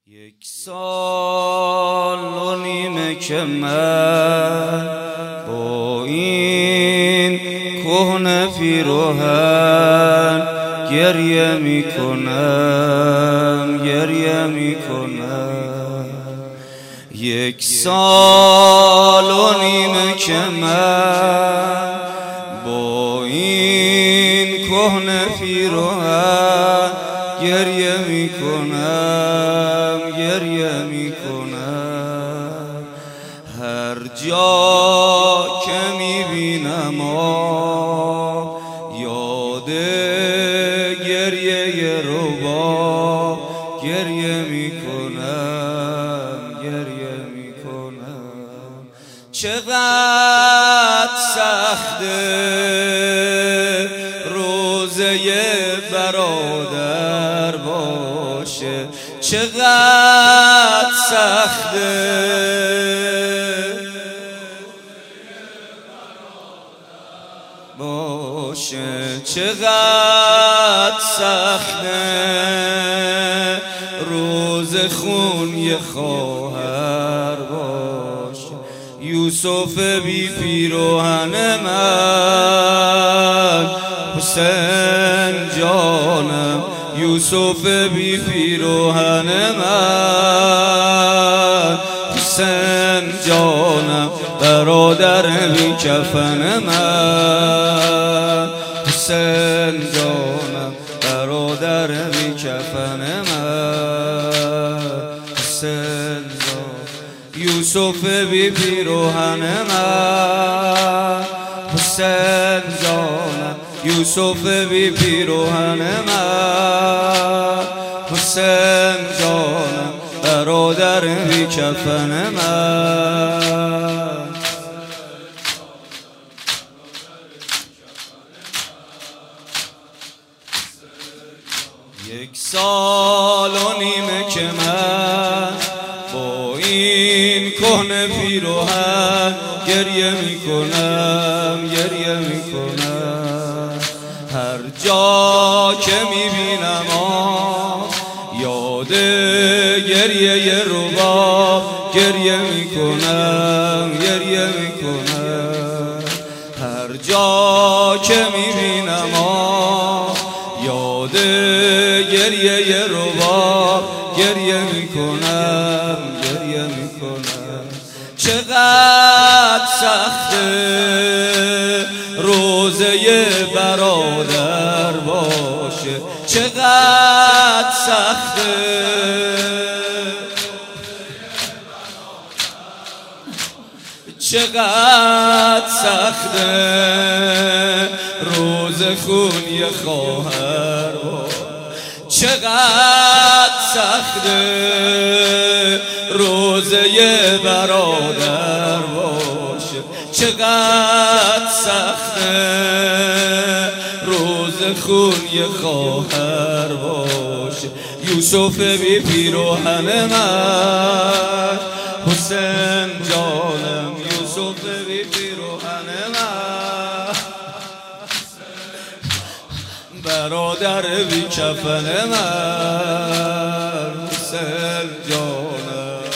یک سال و نیمه که من با این کهنه پیراهن گریه میکنم یک سال و نیمه که من با این کهنه پیراهن گریه میکنم هر جا که میبینم یاد گریه رباب گریه میکنم چقدر سخته روزه برادر باشه، چقدر سخته باشه، چقدر سخته روز خون یه خواهر باشه. یوسف بی پیراهن من، حسین جانم یوسف بی پیراهن من، حسین جانم برادر بی کفن من، حسین جانم برادر بی کفن من، حسین جانم یوسف بی پیراهن من، حسین جانم یوسف بی پیراهن من، حسین جانم برادر بی کفن من. یک سال و نیمه که من با این کهنه پیراهن گریه میکنم هر جا که میبینم یاد گریه رباب گریه میکنم هر جا که میبینم یاد گریه رباب گریه میکنم چقدر سخته روزه برادر باشه، چقدر سخته روز خون یه خواهر باشه، چقدر سخته روزه برادر باشه، چقدر سخته روز خون یه خواهر باشه. یوسف بی پیراهن من، حسین جانم یوسف بی پیراهن من، برادر بی کفن من، حسین جانم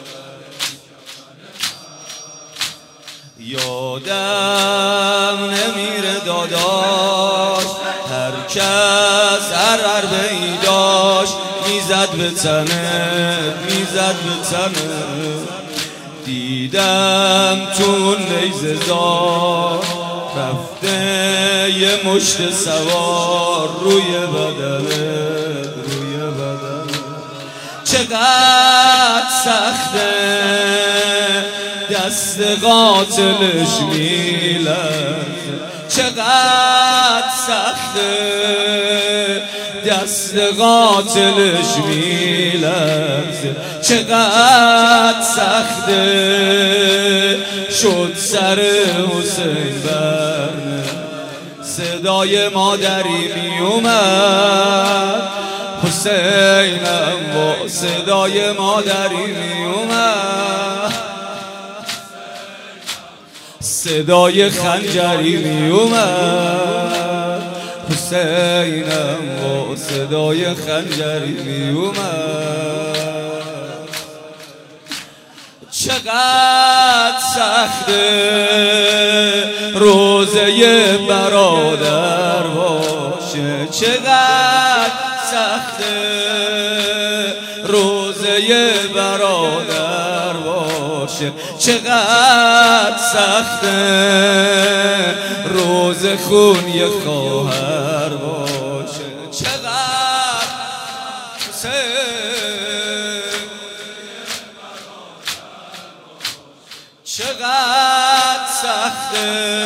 یادم نمیره داداش هر کس هر حربه ای داشت میزد به تنه دیدم تو نیزه زار رفته یه مشت سوار روی بدنه چقدر سخته دست قاتلش میلرزه، چقدر سخته دست قاتلش میلرزه، چقدر سخته شد سر حسین برنه صدای مادری میومد، حسینم با صدای مادری میومد، صدای خنجری میومد، حسینم با صدای خنجری میومد. چقدر سخته روزه برادر باشه، چقدر سخته روزه برادر باشه، چقدر سخته روز خون یه خواهر باشه، چقدر چقدر سخته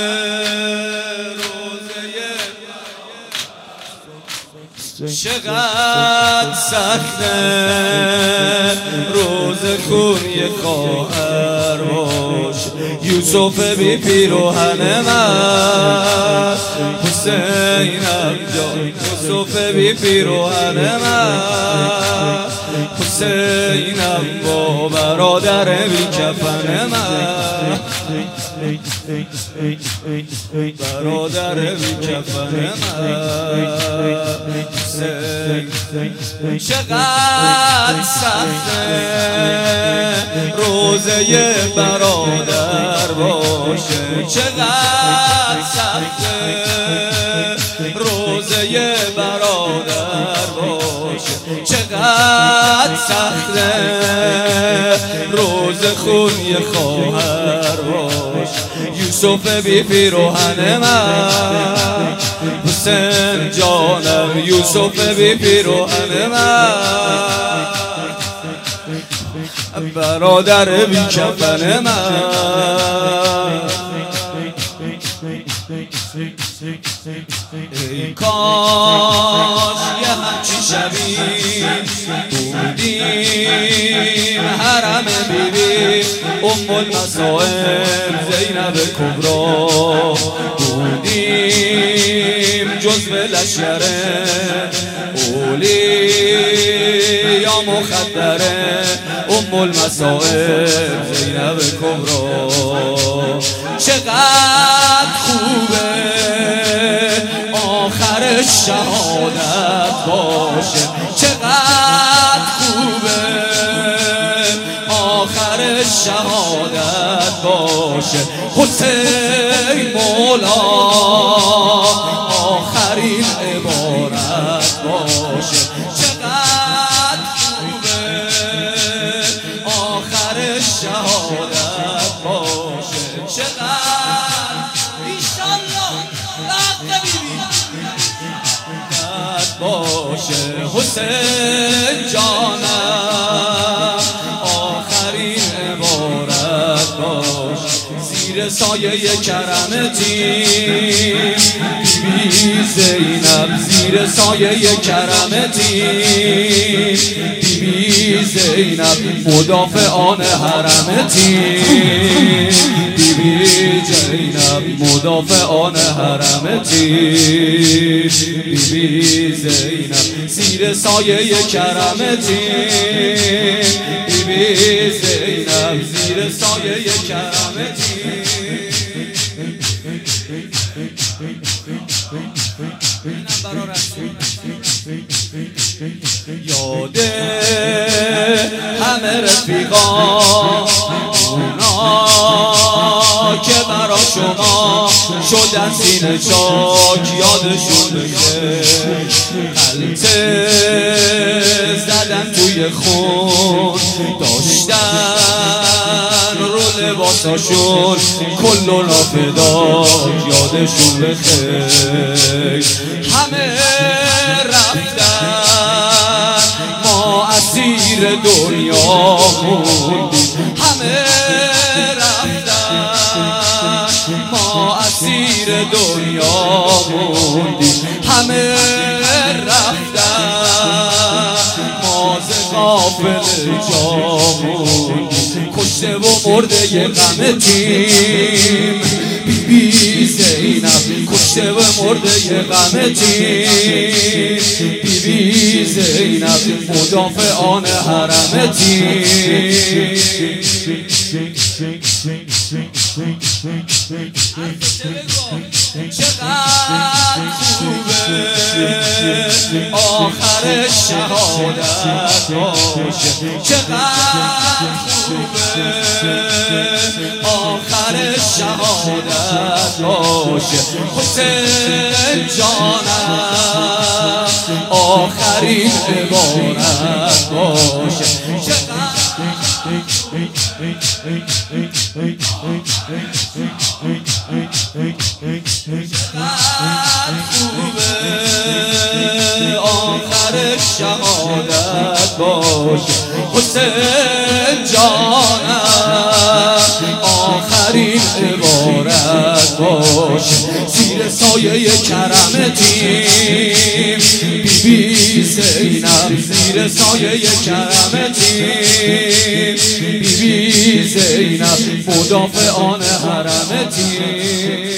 چقدر سخته روز خون یه خواهر باش. یوسف بی پیروهن من حسینم جان، یوسف بی پیروهن من حسینم با برادر بی کفن من، برادر بی کفن من. چقدر سخته روزه برادر باشه، چقدر سخته روزه برادر باشه، چقدر سخته روز خون یه خواهر باشه. یوسف بی پیروهن من حسین جانم، یوسف بی پیروهن من برادر بی کفن من. ای کاش یه همچین شبی بودیم حرم بیبی ام المصائب زینب کبرا، بودیم جزو لشکر اولیا مخدره ام المصائب زینب کبرا. چقدر خوبه آخر شهادت باشه، چقدر خوبه آخر شهادت باشه. حسین مولا آخرین عبارت باشه، چقدر خوبه آخر شهادت باشه، چقدر ایشالله باشه. حسین جانم آخرین عبارت باش، زیر سایه کرمتی بیبی زینب، زیر سایه کرمتی بیبی زینب مدافعان حرمتی، بیبی زینب مدافعان حرمتی، بیبی زینب زیر سایه کرمتی، بیبی زینب زیر سایه کرمتی. یاده همه رفیقا اونا که برا شما شدن سینه چاک، یادشون بشه غلطه زدن توی خون، داشتن رو لباساشون کلو نافداک، یادشون بخیر. همه رفتن ما اسیر دنیا موندیم، همه رفتن ما اسیر دنیا موندیم، همه رفتن ما ز غافل جا موندیم. کشته و مرده یه غم تیم بیبی زینب، کشته و مرده یه غم تیم بیبی زینب مدافعان حرمتی. چقدر خوبه آخر شهادت باشه چقدر خوبه آخر شهادت باشه حسین جانم آخرین عبارت باشه چقدر خوبه آخر شهادت باشه حسین جانم آخرین عبارت باشه زیر سایه کرمتیم بی بی زینب زیر سایه کرمتیم بی بی زینب مدافعان حرمتیم